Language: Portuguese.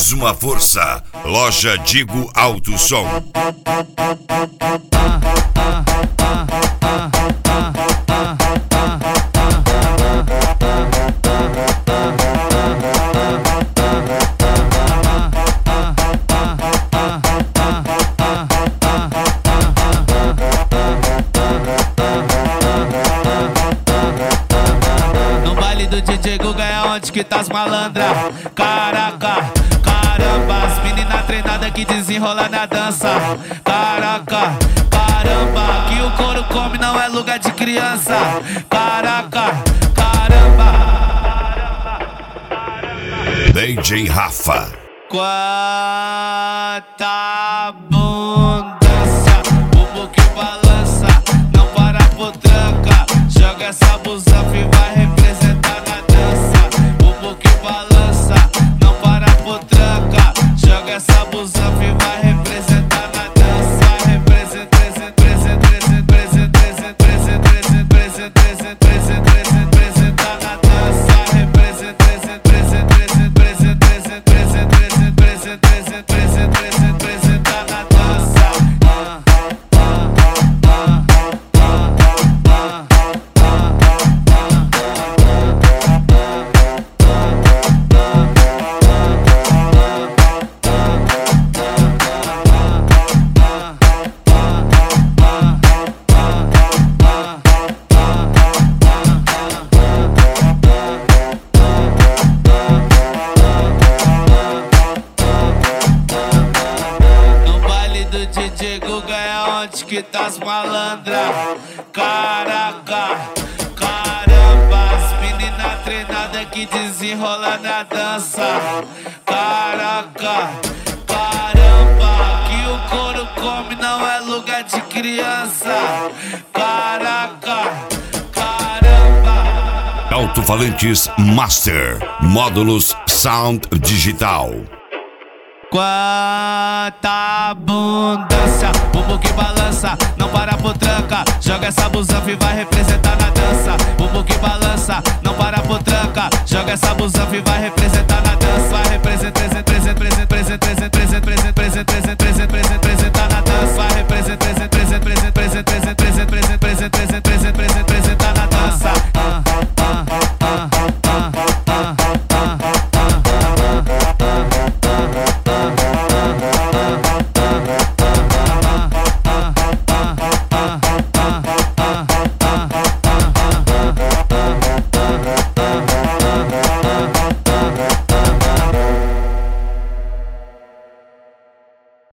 mais uma força. Loja Digo Alto Som. DJ Guga é onde que tá as malandra. Caraca, caramba, as menina treinada que desenrola na dança. Caraca, caramba, que o couro come não é lugar de criança. Caraca, caramba. DJ Rafa. Quanta abundância, bumbum que balança, não para por tranca. Joga essa busanfa e vai representar na dança. Bumbum que balança, não para por tranca. Joga essa busanfa e vai representar na dança. Representa, na dança. DJ Guga é onde que tá as malandra. Caraca, caramba, as menina treinada que desenrola na dança. Caraca, caramba, que o couro come não é lugar de criança. Caraca, caramba. Alto-falantes Master. Módulos Sound Digital. Quanta abundância, bumbum que balança, não para por tranca. Joga essa busanfa e vai representar na dança. Bumbum que balança, não para por tranca. Joga essa busanfa e vai representar na dança. Vai representar,